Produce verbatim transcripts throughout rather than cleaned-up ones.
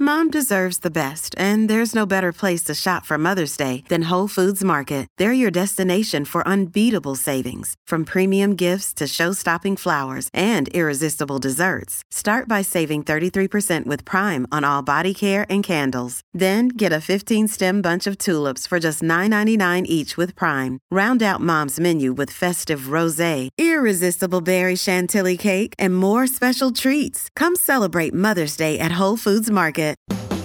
Mom deserves the best, and there's no better place to shop for Mother's Day than Whole Foods Market. They're your destination for unbeatable savings, from premium gifts to show-stopping flowers and irresistible desserts. Start by saving thirty-three percent with Prime on all body care and candles. Then get a fifteen-stem bunch of tulips for just nine ninety-nine each with Prime. Round out Mom's menu with festive rosé, irresistible berry chantilly cake, and more special treats. Come celebrate Mother's Day at Whole Foods Market.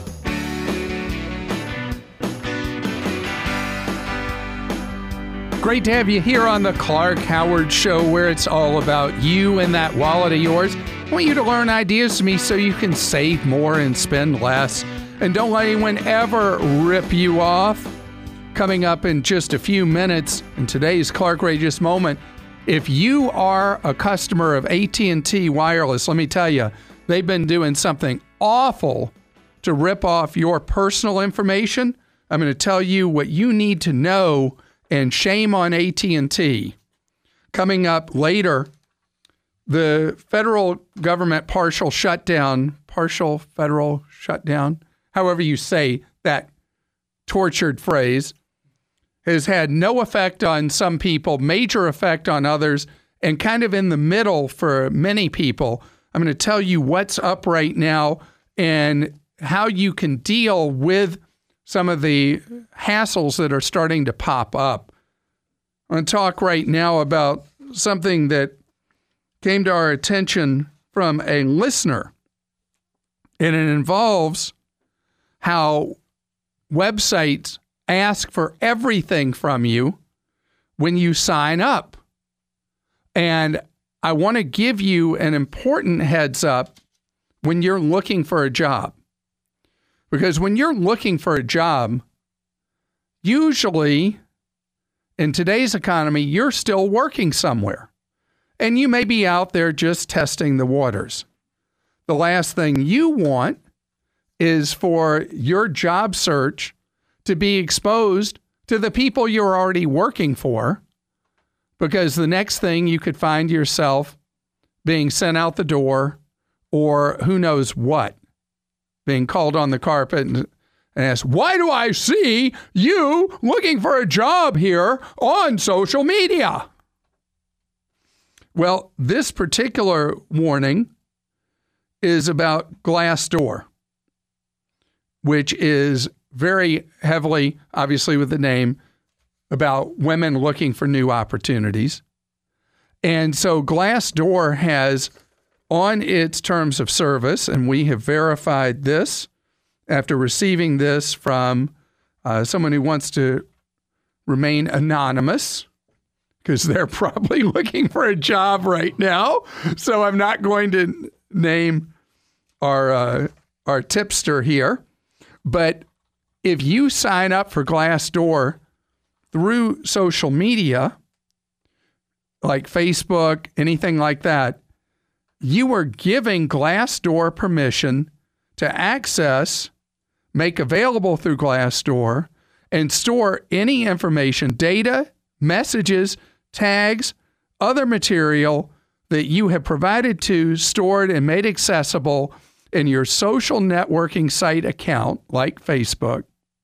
Great to have you here on the Clark Howard Show, where it's all about you and that wallet of yours. I want you to learn ideas from me so you can save more and spend less. And don't let anyone ever rip you off. Coming up in just a few minutes in today's Clarkrageous Moment, if you are a customer of A T and T Wireless, let me tell you, they've been doing something awful to rip off your personal information. I'm going to tell you what you need to know, and shame on A T and T. Coming up later, the federal government partial shutdown, partial federal shutdown, however you say that tortured phrase, has had no effect on some people, major effect on others, and kind of in the middle for many people. I'm going to tell you what's up right now and how you can deal with some of the hassles that are starting to pop up. I'm going to talk right now about something that came to our attention from a listener, and it involves how websites ask for everything from you when you sign up. And I want to give you an important heads up when you're looking for a job. Because when you're looking for a job, usually in today's economy, you're still working somewhere. And you may be out there just testing the waters. The last thing you want is for your job search to be exposed to the people you're already working for, because the next thing you could find yourself being sent out the door, or who knows what, being called on the carpet and, and asked, why do I see you looking for a job here on social media? Well, this particular warning is about Glassdoor, which is very heavily, obviously with the name, about women looking for new opportunities. And so Glassdoor has on its terms of service, and we have verified this after receiving this from uh, someone who wants to remain anonymous, because they're probably looking for a job right now. So I'm not going to name our uh, our tipster here. But if you sign up for Glassdoor through social media, like Facebook, anything like that, you are giving Glassdoor permission to access, make available through Glassdoor, and store any information, data, messages, tags, other material that you have provided to, stored, and made accessible in your social networking site account, like Facebook.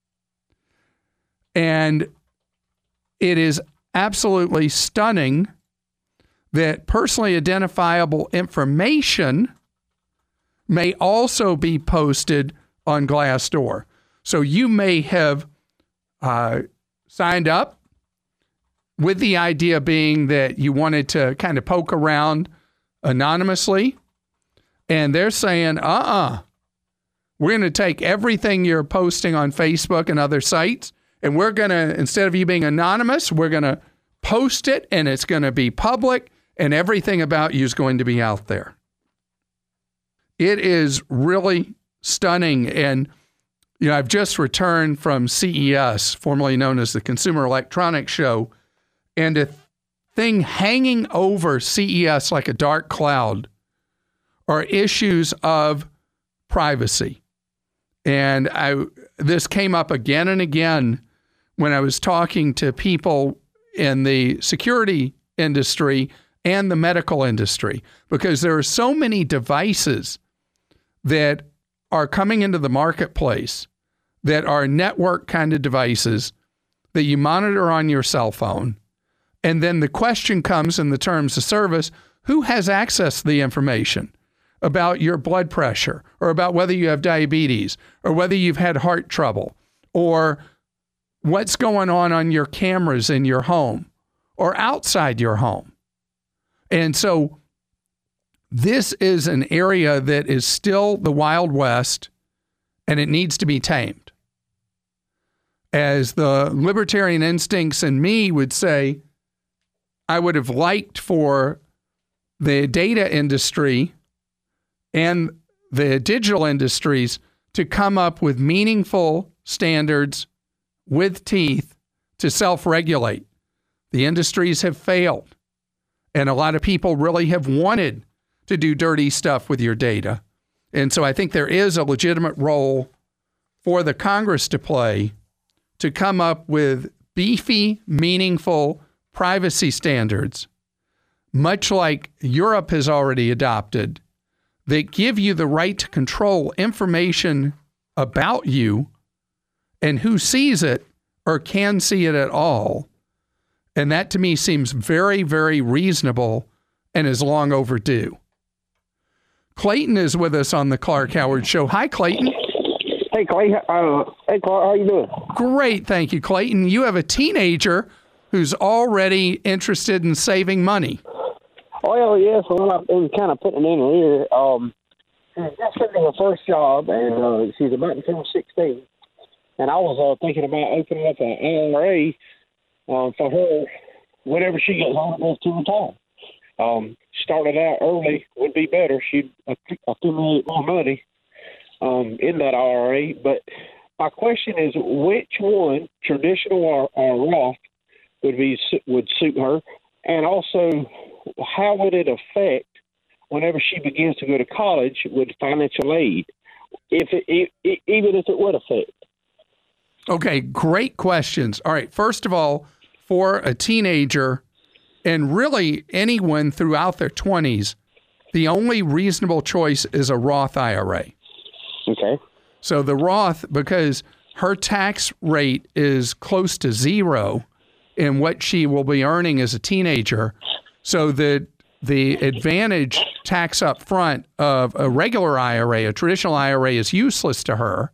And it is absolutely stunning that personally identifiable information may also be posted on Glassdoor. So you may have uh, signed up with the idea being that you wanted to kind of poke around anonymously, and they're saying, uh-uh, we're going to take everything you're posting on Facebook and other sites, and we're going to, instead of you being anonymous, we're going to post it, and it's going to be public, and everything about you is going to be out there. It is really stunning. And, you know, I've just returned from C E S, formerly known as the Consumer Electronics Show, and a thing hanging over C E S like a dark cloud are issues of privacy. And I this came up again and again when I was talking to people in the security industry and the medical industry, because there are so many devices that are coming into the marketplace that are network kind of devices that you monitor on your cell phone. And then the question comes in the terms of service, who has access to the information about your blood pressure or about whether you have diabetes or whether you've had heart trouble or what's going on on your cameras in your home or outside your home. And so this is an area that is still the Wild West, and it needs to be tamed. As the libertarian instincts in me would say, I would have liked for the data industry and the digital industries to come up with meaningful standards with teeth to self-regulate. The industries have failed, and a lot of people really have wanted to do dirty stuff with your data. And so I think there is a legitimate role for the Congress to play to come up with beefy, meaningful privacy standards, much like Europe has already adopted, that give you the right to control information about you and who sees it or can see it at all. And that to me seems very, very reasonable and is long overdue. Clayton is with us on the Clark Howard Show. Hi, Clayton. Hey, Clay. Uh, hey, Clark. How you doing? Great. Thank you, Clayton. You have a teenager who's already interested in saving money. Well, yes. Well, I've been kind of putting it in her ear. Um, she's just getting her first job, and uh, she's about to turn sixteen. And I was uh, thinking about opening up an I R A uh, for her whenever she gets old enough to retire. Um, started out early would be better. She'd accumulate more money um, in that I R A. But my question is, which one, traditional or, or Roth, would be would suit her? And also, how would it affect whenever she begins to go to college with financial aid, if it, it, even if it would affect? Okay, great questions. All right, first of all, for a teenager, and really anyone throughout their twenties, the only reasonable choice is a Roth I R A. Okay. So the Roth, because her tax rate is close to zero in what she will be earning as a teenager, so that the advantage tax up front of a regular I R A, a traditional I R A, is useless to her.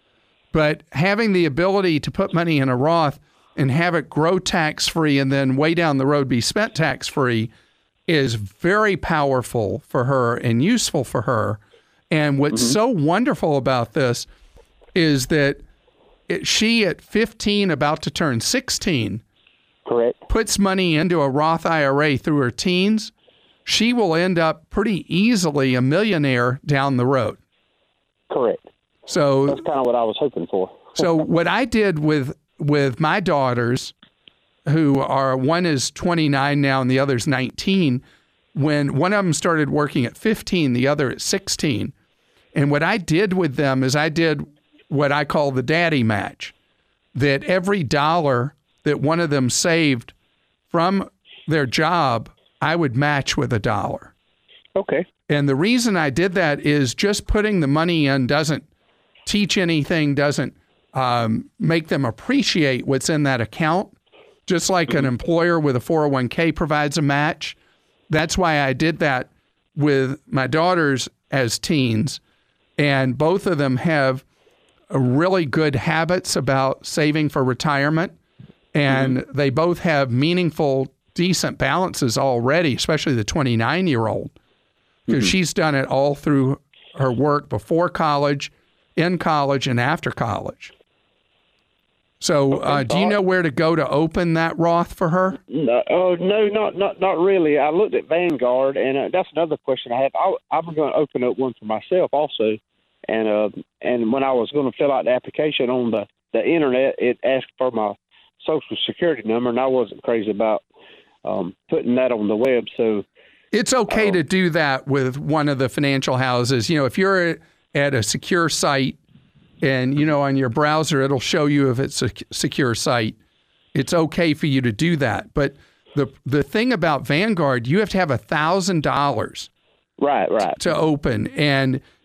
But having the ability to put money in a Roth and have it grow tax-free and then way down the road be spent tax-free is very powerful for her and useful for her. And what's mm-hmm. so wonderful about this is that it, she, at fifteen, about to turn sixteen, correct, puts money into a Roth I R A through her teens. She will end up pretty easily a millionaire down the road. Correct. So that's kind of what I was hoping for. So what I did with with my daughters, who are, one is twenty-nine now and the other's nineteen, when one of them started working at fifteen, the other at sixteen. And what I did with them is I did what I call the daddy match, that every dollar that one of them saved from their job, I would match with a dollar. Okay. And the reason I did that is just putting the money in doesn't teach anything, doesn't um, make them appreciate what's in that account. Just like mm-hmm. an employer with a four oh one k provides a match. That's why I did that with my daughters as teens. And both of them have a really good habits about saving for retirement. And mm-hmm. they both have meaningful, decent balances already, especially the twenty-nine-year-old. Because mm-hmm. she's done it all through her work before college, in college, and after college. So okay, uh, do you know where to go to open that Roth for her? No, oh, no, not not not really. I looked at Vanguard, and uh, that's another question I had. I, I'm going to open up one for myself also. And uh, and when I was going to fill out the application on the, the Internet, it asked for my Social Security number, and I wasn't crazy about um, putting that on the web. So it's okay uh, to do that with one of the financial houses. You know, if you're at a secure site and, you know, on your browser, it'll show you if it's a secure site. It's okay for you to do that. But the the thing about Vanguard, you have to have one thousand dollars right, right. to open. And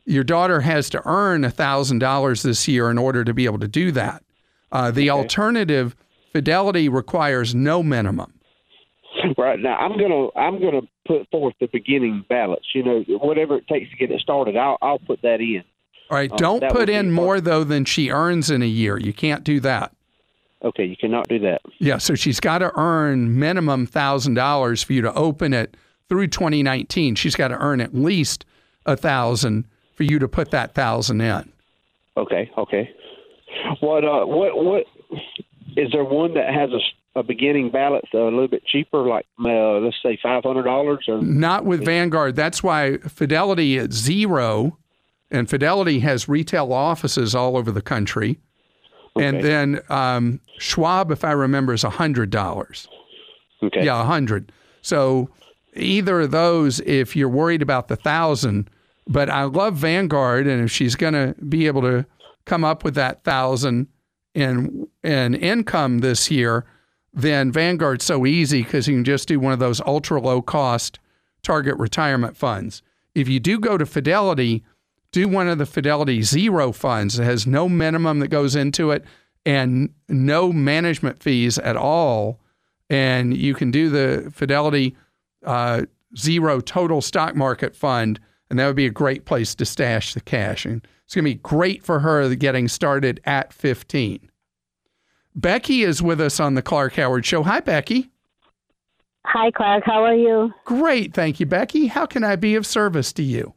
your daughter has to earn one thousand dollars this year in order to be able to do that. Uh, the okay. alternative, Fidelity, requires no minimum. Right now, I'm gonna I'm gonna put forth the beginning ballots. You know, whatever it takes to get it started, I'll I'll put that in. All right, don't uh, put in more though than she earns in a year. You can't do that. Okay, you cannot do that. Yeah, so she's got to earn minimum one thousand dollars for you to open it through twenty nineteen. She's got to earn at least one thousand dollars for you to put that one thousand dollars in. Okay, okay. What uh what what is there one that has a, a beginning ballot a little bit cheaper, like uh, let's say five hundred dollars? Or not with Vanguard. That's why Fidelity is zero, and Fidelity has retail offices all over the country. Okay. And then um, Schwab, if I remember, is one hundred dollars. Okay. Yeah, one hundred dollars. So either of those, if you're worried about the one thousand dollars, but I love Vanguard, and if she's going to be able to come up with that one thousand dollars in, in income this year, then Vanguard's so easy because you can just do one of those ultra-low-cost target retirement funds. If you do go to Fidelity, do one of the Fidelity Zero funds that has no minimum that goes into it and no management fees at all. And you can do the Fidelity uh, Zero Total Stock Market Fund, and that would be a great place to stash the cash. And it's going to be great for her getting started at fifteen. Becky is with us on the Clark Howard Show. Hi, Becky. Hi, Clark. How are you? Great. Thank you, Becky. How can I be of service to you?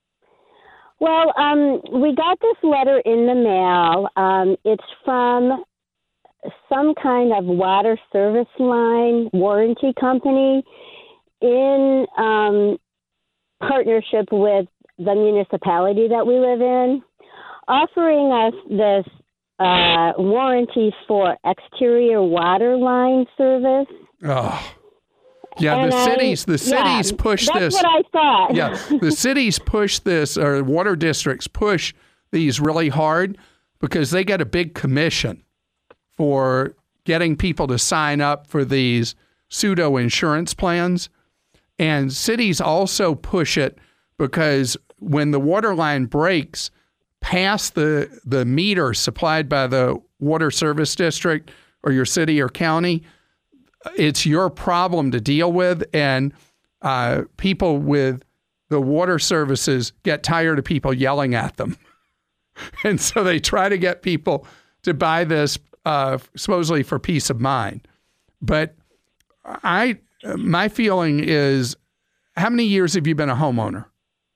Well, um, we got this letter in the mail. Um, it's from some kind of water service line warranty company in um, partnership with the municipality that we live in, offering us this uh, warranty for exterior water line service. Oh. Yeah, and the I, cities, the cities yeah, push that's this. That's what I thought. Yeah, the cities push this, or water districts push these really hard because they get a big commission for getting people to sign up for these pseudo insurance plans. And cities also push it because when the water line breaks past the, the meter supplied by the water service district or your city or county, it's your problem to deal with, and uh, people with the water services get tired of people yelling at them. And so they try to get people to buy this uh, supposedly for peace of mind. But I, my feeling is, how many years have you been a homeowner?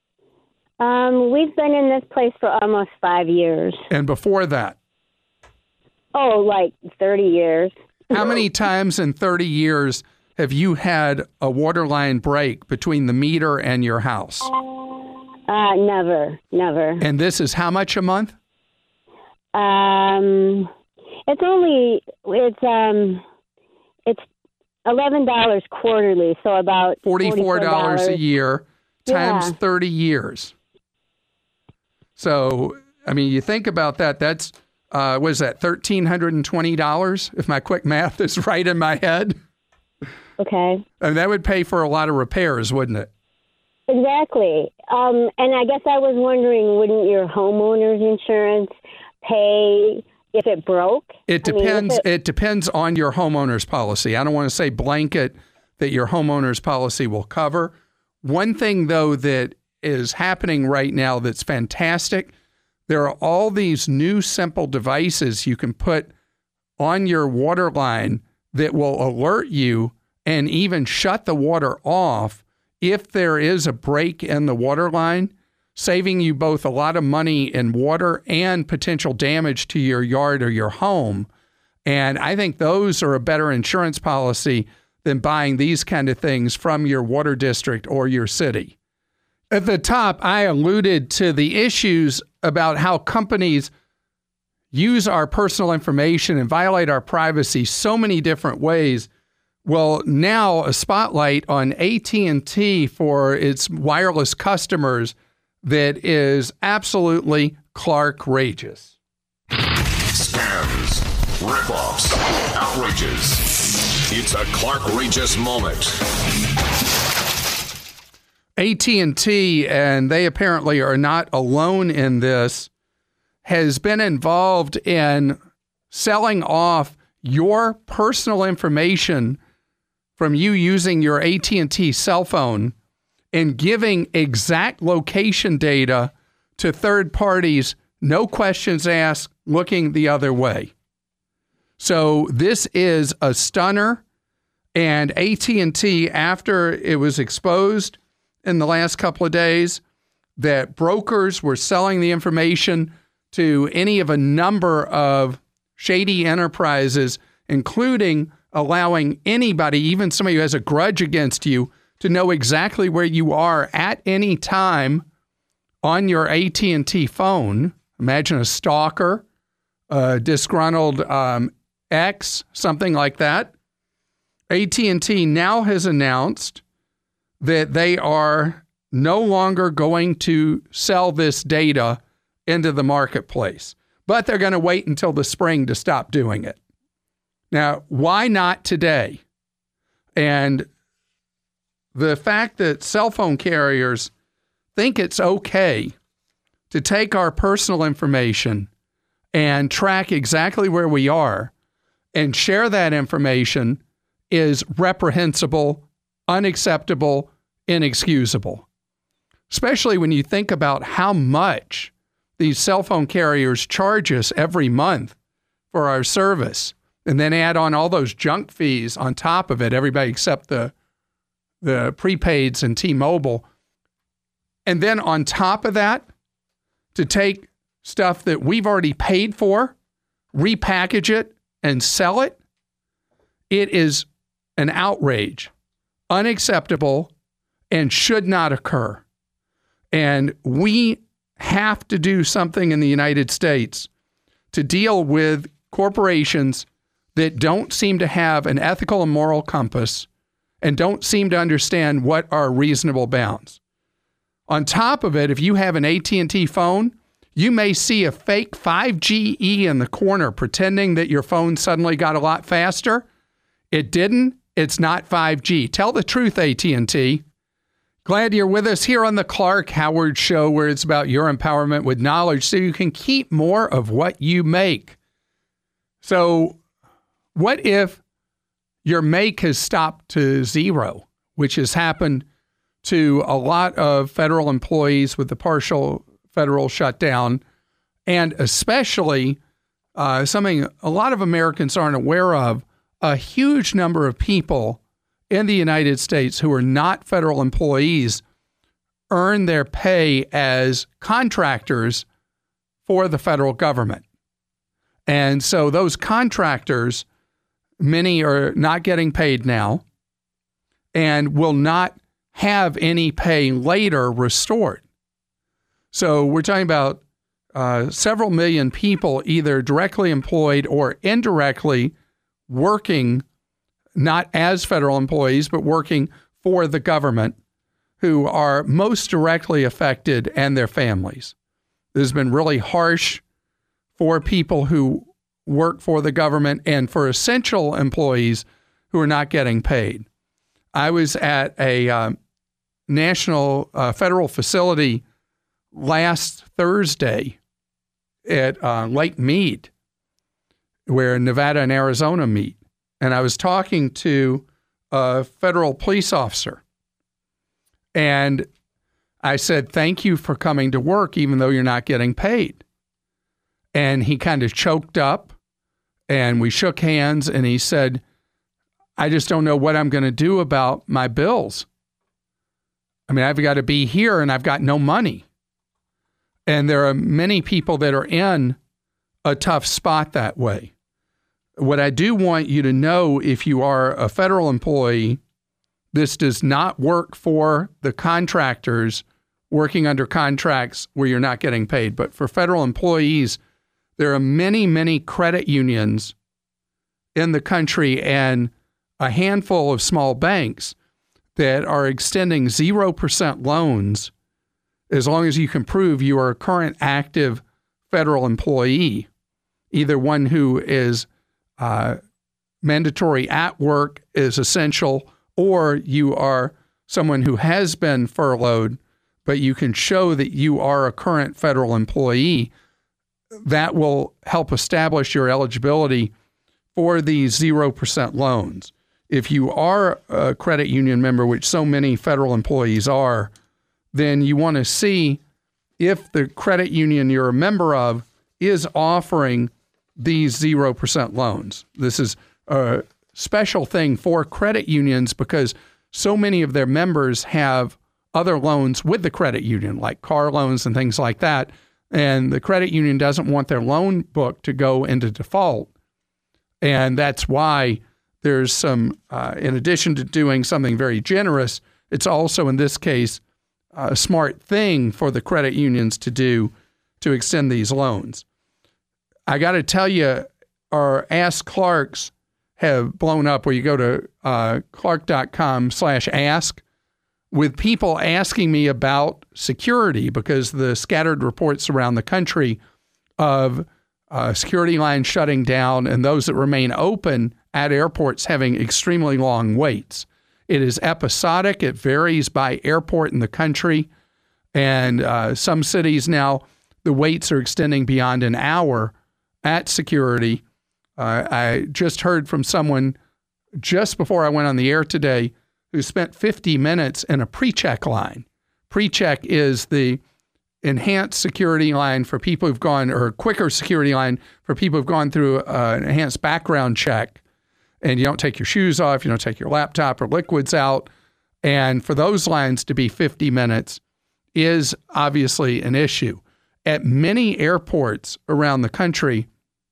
Um, we've been in this place for almost five years. And before that? Oh, like thirty years. How many times in thirty years have you had a water line break between the meter and your house? Uh, never, never. And this is how much a month? Um, it's only, it's, um, it's eleven dollars quarterly, so about forty-four dollars a year times yeah. thirty years. So, I mean, you think about that, that's, uh, what is that, one thousand three hundred twenty dollars, if my quick math is right in my head? Okay. And that would pay for a lot of repairs, wouldn't it? Exactly. Um, and I guess I was wondering, wouldn't your homeowner's insurance pay if it broke? It depends. I mean, it, it depends on your homeowner's policy. I don't want to say blanket that your homeowner's policy will cover. One thing, though, that is happening right now that's fantastic, there are all these new simple devices you can put on your water line that will alert you and even shut the water off if there is a break in the water line, saving you both a lot of money in water and potential damage to your yard or your home. And I think those are a better insurance policy than buying these kind of things from your water district or your city. At the top, I alluded to the issues about how companies use our personal information and violate our privacy so many different ways. Well, now a spotlight on A T and T for its wireless customers that is absolutely Clark-rageous. Scams, rip-offs, outrages. It's a Clark-rageous moment. A T and T, and they apparently are not alone in this, has been involved in selling off your personal information from you using your A T and T cell phone and giving exact location data to third parties, no questions asked, looking the other way. So this is a stunner, and A T and T, after it was exposed in the last couple of days that brokers were selling the information to any of a number of shady enterprises, including allowing anybody, even somebody who has a grudge against you, to know exactly where you are at any time on your A T and T phone. Imagine a stalker, a disgruntled um, ex, something like that. A T and T now has announced that they are no longer going to sell this data into the marketplace, but they're going to wait until the spring to stop doing it. Now, why not today? And the fact that cell phone carriers think it's okay to take our personal information and track exactly where we are and share that information is reprehensible, unacceptable, inexcusable, especially when you think about how much these cell phone carriers charge us every month for our service, and then add on all those junk fees on top of it, everybody except the, the prepaids and T-Mobile. And then on top of that, to take stuff that we've already paid for, repackage it, and sell it, it is an outrage, unacceptable, and should not occur. And we have to do something in the United States to deal with corporations that don't seem to have an ethical and moral compass and don't seem to understand what are reasonable bounds. On top of it, if you have an A T and T phone, you may see a fake five G E in the corner pretending that your phone suddenly got a lot faster. It didn't. It's not five G. Tell the truth, A T and T. Glad you're with us here on the Clark Howard Show, where it's about your empowerment with knowledge so you can keep more of what you make. So what if your make has stopped to zero, which has happened to a lot of federal employees with the partial federal shutdown, and especially uh, something a lot of Americans aren't aware of, a huge number of people in the United States who are not federal employees earn their pay as contractors for the federal government. And so those contractors, many are not getting paid now and will not have any pay later restored. So we're talking about uh, several million people either directly employed or indirectly working, not as federal employees, but working for the government, who are most directly affected and their families. This has been really harsh for people who work for the government and for essential employees who are not getting paid. I was at a um, national uh, federal facility last Thursday at uh, Lake Mead, where Nevada and Arizona meet. And I was talking to a federal police officer. And I said, thank you for coming to work, even though you're not getting paid. And he kind of choked up, and we shook hands, and he said, I just don't know what I'm going to do about my bills. I mean, I've got to be here, and I've got no money. And there are many people that are in a tough spot that way. What I do want you to know, if you are a federal employee, this does not work for the contractors working under contracts where you're not getting paid. But for federal employees, there are many, many credit unions in the country and a handful of small banks that are extending zero percent loans as long as you can prove you are a current active federal employee, either one who is Uh, mandatory at work is essential, or you are someone who has been furloughed, but you can show that you are a current federal employee, that will help establish your eligibility for these zero percent loans. If you are a credit union member, which so many federal employees are, then you want to see if the credit union you're a member of is offering these zero percent loans. This is a special thing for credit unions because so many of their members have other loans with the credit union, like car loans and things like that. And the credit union doesn't want their loan book to go into default. And that's why there's some, uh, in addition to doing something very generous, it's also, in this case, a smart thing for the credit unions to do to extend these loans. I got to tell you, our Ask Clarks have blown up where you go to uh, clark.com slash ask with people asking me about security because the scattered reports around the country of uh, security lines shutting down and those that remain open at airports having extremely long waits. It is episodic. It varies by airport in the country. And uh, some cities now, the waits are extending beyond an hour at security. Uh, I just heard from someone just before I went on the air today who spent fifty minutes in a pre-check line. Pre-check is the enhanced security line for people who've gone, or quicker security line for people who've gone through uh, an enhanced background check. And you don't take your shoes off, you don't take your laptop or liquids out. And for those lines to be fifty minutes is obviously an issue. At many airports around the country,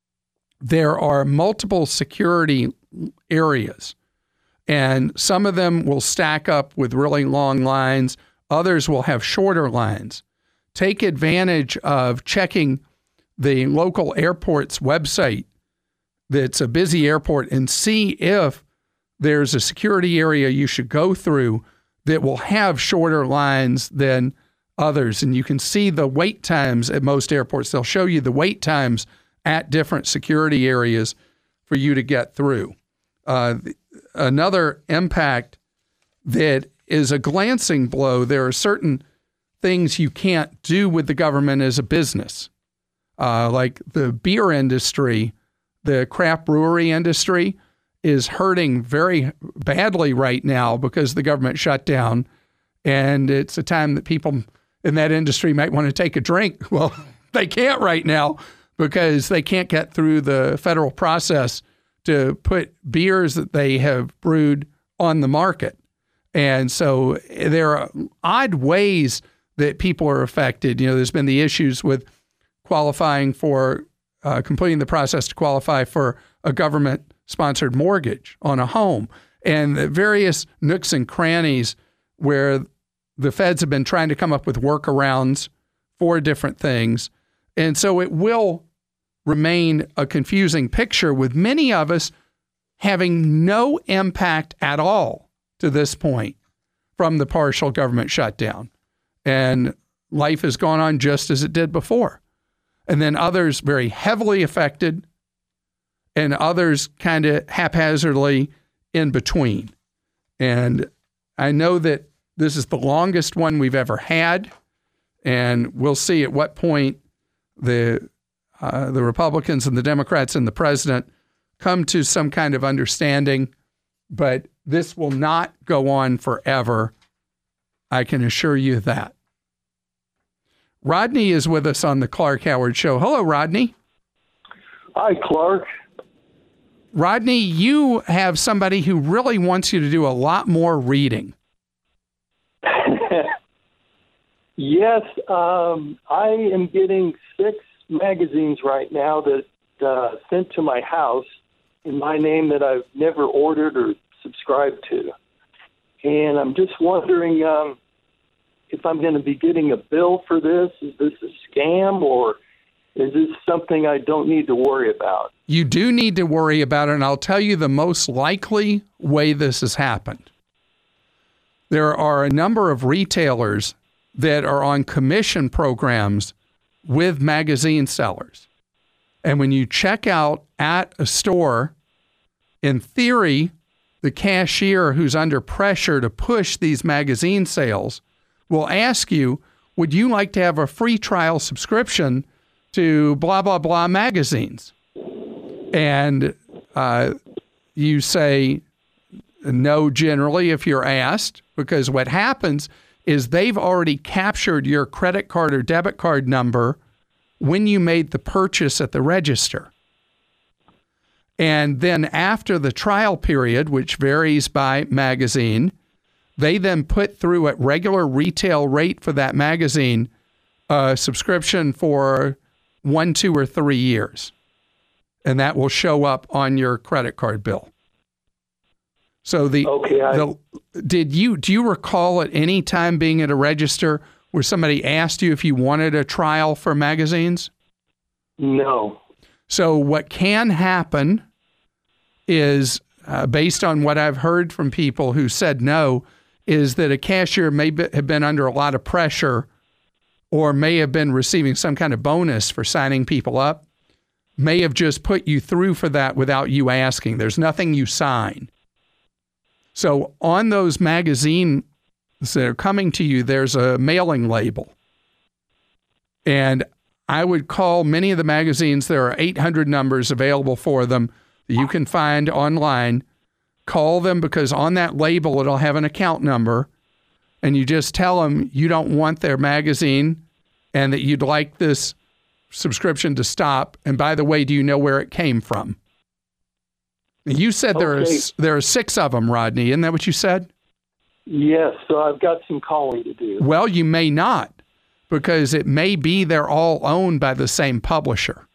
there are multiple security areas. And some of them will stack up with really long lines. Others will have shorter lines. Take advantage of checking the local airport's website that's a busy airport and see if there's a security area you should go through that will have shorter lines than others. And you can see the wait times at most airports. They'll show you the wait times at different security areas for you to get through. Uh, another impact that is a glancing blow, there are certain things you can't do with the government as a business, uh, like the beer industry. The craft brewery industry is hurting very badly right now because the government shut down, and it's a time that people in that industry might want to take a drink. Well, they can't right now because they can't get through the federal process to put beers that they have brewed on the market. And so there are odd ways that people are affected. You know, there's been the issues with qualifying for Uh, completing the process to qualify for a government-sponsored mortgage on a home, and the various nooks and crannies where the feds have been trying to come up with workarounds for different things. And so it will remain a confusing picture with many of us having no impact at all to this point from the partial government shutdown. And life has gone on just as it did before. And then others very heavily affected, and others kind of haphazardly in between. And I know that this is the longest one we've ever had, and we'll see at what point the uh, the Republicans and the Democrats and the president come to some kind of understanding. But this will not go on forever. I can assure you that. Rodney is with us on the Clark Howard Show. Hello, Rodney. Hi, Clark. Rodney, you have somebody who really wants you to do a lot more reading. Yes, um, I am getting six magazines right now that uh, sent to my house in my name that I've never ordered or subscribed to. And I'm just wondering um, if I'm going to be getting a bill for this. Is this a scam, or is this something I don't need to worry about? You do need to worry about it, and I'll tell you the most likely way this has happened. There are a number of retailers that are on commission programs with magazine sellers. And when you check out at a store, in theory, the cashier who's under pressure to push these magazine sales will ask you, would you like to have a free trial subscription to blah, blah, blah magazines? And uh, you say no generally if you're asked, because what happens is they've already captured your credit card or debit card number when you made the purchase at the register. And then after the trial period, which varies by magazine, they then put through at regular retail rate for that magazine a subscription for one, two, or three years. And that will show up on your credit card bill. So the, okay, I... the did you do you recall at any time being at a register where somebody asked you if you wanted a trial for magazines? No. So what can happen is, uh, based on what I've heard from people who said no, is that a cashier may be, have been under a lot of pressure or may have been receiving some kind of bonus for signing people up, may have just put you through for that without you asking. There's nothing you sign. So on those magazines that are coming to you, there's a mailing label. And I would call many of the magazines, there are eight hundred numbers available for them that you can find online. Call them because on that label, it'll have an account number. And you just tell them you don't want their magazine and that you'd like this subscription to stop. And by the way, do you know where it came from? You said there okay. are there are six of them, Rodney. Isn't that what you said? Yes, so I've got some calling to do. Well, you may not, because it may be they're all owned by the same publisher.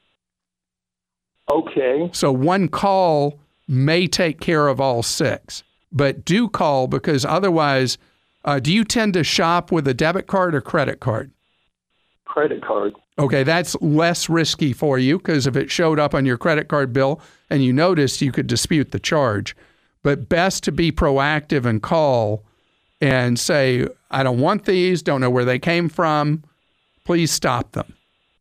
Okay. So one call may take care of all six, but do call because otherwise, uh, do you tend to shop with a debit card or credit card? Credit card. Okay, that's less risky for you because if it showed up on your credit card bill and you noticed, you could dispute the charge. But best to be proactive and call and say, I don't want these, don't know where they came from, please stop them.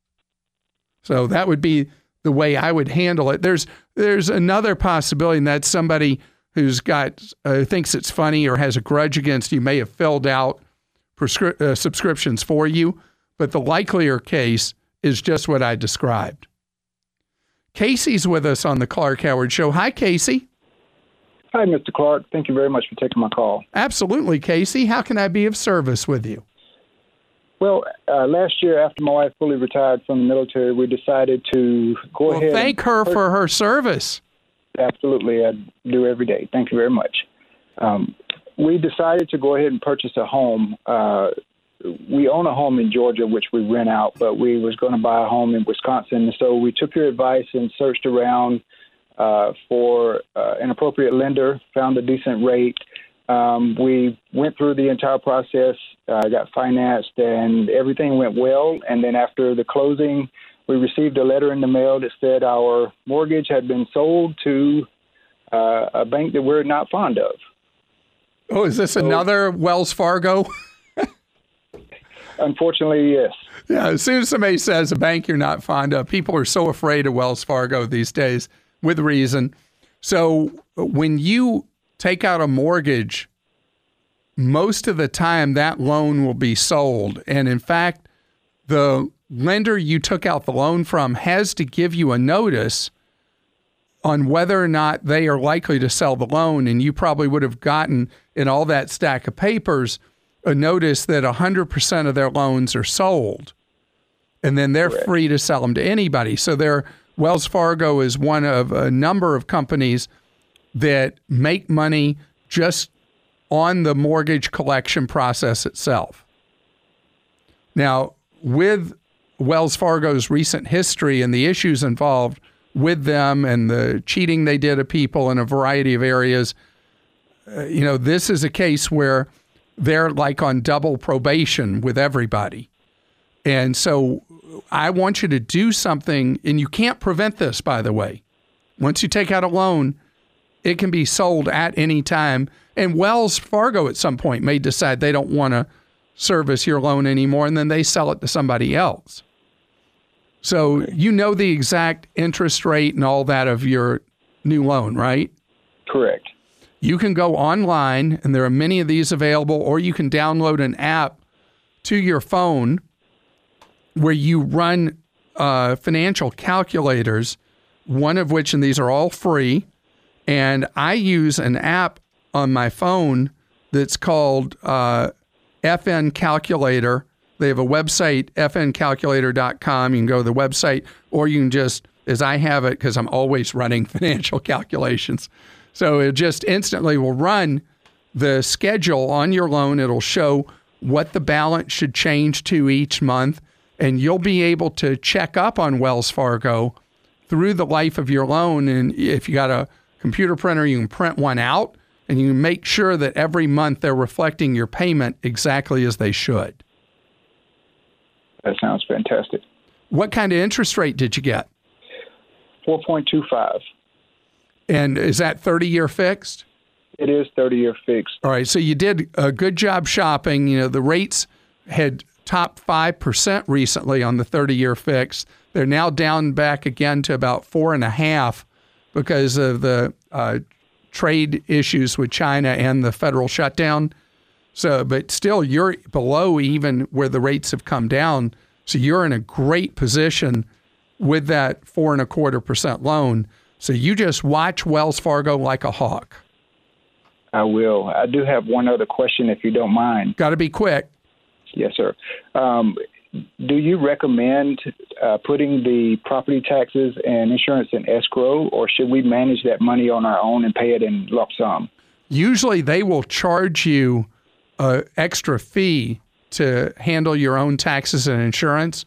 So that would be the way I would handle it. There's there's another possibility, and that's somebody who's got uh, thinks it's funny or has a grudge against you may have filled out prescri- uh, subscriptions for you. But the likelier case is just what I described. Casey's with us on the Clark Howard Show. Hi, Casey. Hi, Mister Clark. Thank you very much for taking my call. Absolutely, Casey. How can I be of service with you? Well, uh, last year after my wife fully retired from the military, we decided to go well, ahead. Thank her per- for her service. Absolutely. I do every day. Thank you very much. Um, we decided to go ahead and purchase a home. Uh, we own a home in Georgia, which we rent out, but we was going to buy a home in Wisconsin. So we took your advice and searched around uh, for uh, an appropriate lender, found a decent rate. Um, we went through the entire process, uh, got financed, and everything went well. And then after the closing, we received a letter in the mail that said our mortgage had been sold to uh, a bank that we're not fond of. Oh, is this so, another Wells Fargo? Unfortunately, yes. Yeah, as soon as somebody says a bank you're not fond of, people are so afraid of Wells Fargo these days, with reason. So when you take out a mortgage, most of the time that loan will be sold. And in fact, the lender you took out the loan from has to give you a notice on whether or not they are likely to sell the loan. And you probably would have gotten in all that stack of papers a notice that one hundred percent of their loans are sold. And then they're Correct. free to sell them to anybody. So they're, Wells Fargo is one of a number of companies that make money just on the mortgage collection process itself. Now, with Wells Fargo's recent history and the issues involved with them and the cheating they did of people in a variety of areas, uh, you know, this is a case where they're like on double probation with everybody. And so I want you to do something, and you can't prevent this, by the way. Once you take out a loan, it can be sold at any time. And Wells Fargo at some point may decide they don't want to service your loan anymore, and then they sell it to somebody else. So you know the exact interest rate and all that of your new loan, right? Correct. You can go online, and there are many of these available, or you can download an app to your phone where you run uh, financial calculators, one of which, and these are all free, and I use an app on my phone that's called uh, F N Calculator. They have a website, f n calculator dot com. You can go to the website, or you can just, as I have it, because I'm always running financial calculations. So it just instantly will run the schedule on your loan. It'll show what the balance should change to each month, and you'll be able to check up on Wells Fargo through the life of your loan. And if you got a computer printer, you can print one out, and you can make sure that every month they're reflecting your payment exactly as they should. That sounds fantastic. What kind of interest rate did you get? four point two five. And is that thirty-year fixed? It is thirty-year fixed. All right, so you did a good job shopping. You know, the rates had topped five percent recently on the thirty-year fixed. They're now down back again to about four and a half because of the uh, trade issues with China and the federal shutdown. So, but still, you're below even where the rates have come down. So you're in a great position with that four and a quarter percent loan. So you just watch Wells Fargo like a hawk. I will. I do have one other question, if you don't mind. Got to be quick. Yes, sir. Um, do you recommend uh, putting the property taxes and insurance in escrow, or should we manage that money on our own and pay it in lump sum? Usually they will charge you an extra fee to handle your own taxes and insurance.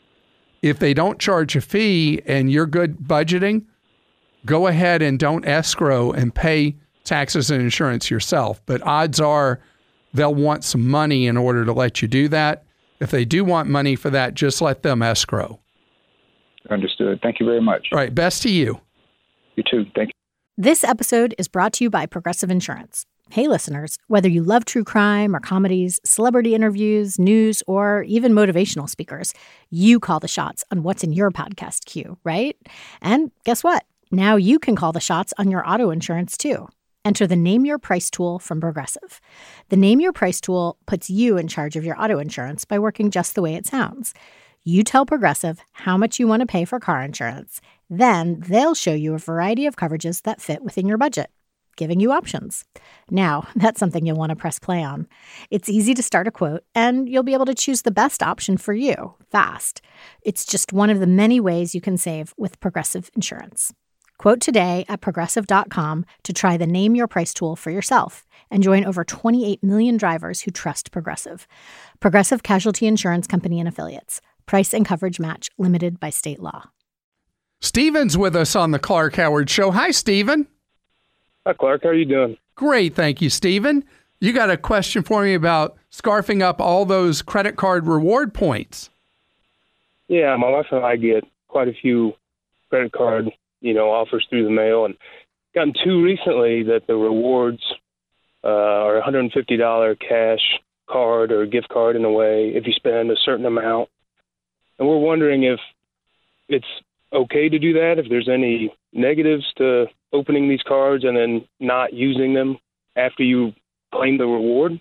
If they don't charge a fee and you're good budgeting, go ahead and don't escrow and pay taxes and insurance yourself. But odds are they'll want some money in order to let you do that. If they do want money for that, just let them escrow. Understood. Thank you very much. All right. Best to you. You too. Thank you. This episode is brought to you by Progressive Insurance. Hey, listeners, whether you love true crime or comedies, celebrity interviews, news, or even motivational speakers, you call the shots on what's in your podcast queue, right? And guess what? Now you can call the shots on your auto insurance, too. Enter the Name Your Price tool from Progressive. The Name Your Price tool puts you in charge of your auto insurance by working just the way it sounds. You tell Progressive how much you want to pay for car insurance. Then they'll show you a variety of coverages that fit within your budget, giving you options. Now, that's something you'll want to press play on. It's easy to start a quote, and you'll be able to choose the best option for you fast. It's just one of the many ways you can save with Progressive Insurance. Quote today at progressive dot com to try the Name Your Price tool for yourself and join over twenty-eight million drivers who trust Progressive. Progressive Casualty Insurance Company and Affiliates. Price and coverage match limited by state law. Stephen's with us on the Clark Howard Show. Hi, Stephen. Hi, Clark. How are you doing? Great. Thank you, Stephen. You got a question for me about scarfing up all those credit card reward points. Yeah, my wife and I get quite a few credit card, you know, offers through the mail, and gotten two recently that the rewards uh, are a one hundred fifty dollars cash card or gift card in a way if you spend a certain amount. And we're wondering if it's okay to do that, if there's any negatives to opening these cards and then not using them after you claim the reward.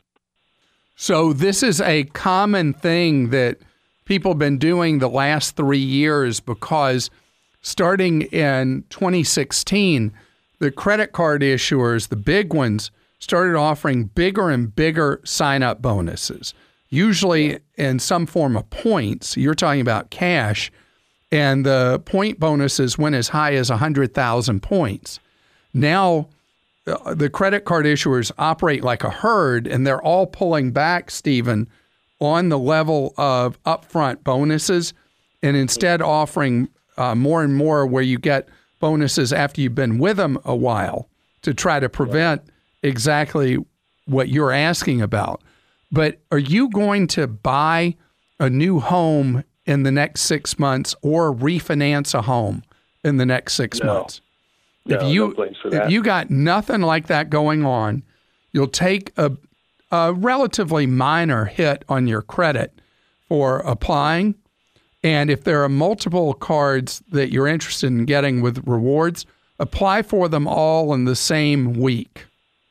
So this is a common thing that people have been doing the last three years because starting in twenty sixteen, the credit card issuers, the big ones, started offering bigger and bigger sign-up bonuses, usually in some form of points. You're talking about cash, and the point bonuses went as high as one hundred thousand points. Now, uh, the credit card issuers operate like a herd, and they're all pulling back, Stephen, on the level of upfront bonuses, and instead offering uh, more and more where you get bonuses after you've been with them a while to try to prevent exactly what you're asking about. But are you going to buy a new home in the next six months or refinance a home in the next six no. months? No, if you no plans for that. If you got nothing like that going on, you'll take a, a relatively minor hit on your credit for applying. And if there are multiple cards that you're interested in getting with rewards, apply for them all in the same week.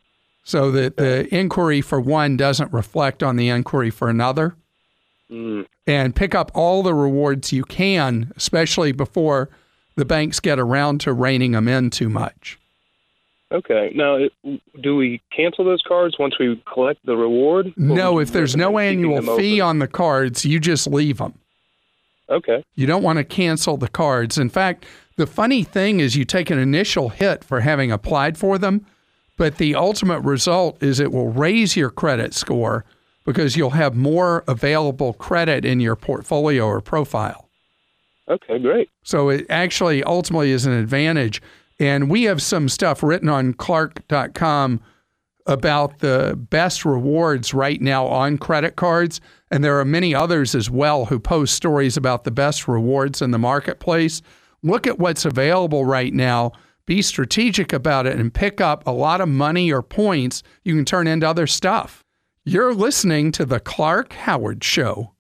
so that the inquiry for one doesn't reflect on the inquiry for another. Mm. And pick up all the rewards you can, especially before the banks get around to reining them in too much. Okay. Now, it, do we cancel those cards once we collect the reward? No, if there's no annual fee on the cards, you just leave them. Okay. You don't want to cancel the cards. In fact, the funny thing is you take an initial hit for having applied for them, but the ultimate result is it will raise your credit score because you'll have more available credit in your portfolio or profile. Okay, great. So it actually ultimately is an advantage. And we have some stuff written on Clark dot com about the best rewards right now on credit cards. And there are many others as well who post stories about the best rewards in the marketplace. Look at what's available right now. Be strategic about it and pick up a lot of money or points you can turn into other stuff. You're listening to The Clark Howard Show.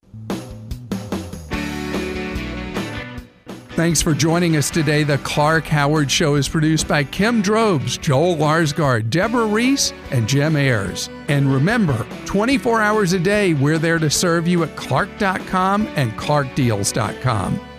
Thanks for joining us today. The Clark Howard Show is produced by Kim Drobes, Joel Larsgaard, Deborah Reese, and Jim Ayers. And remember, twenty-four hours a day, we're there to serve you at Clark dot com and Clark Deals dot com.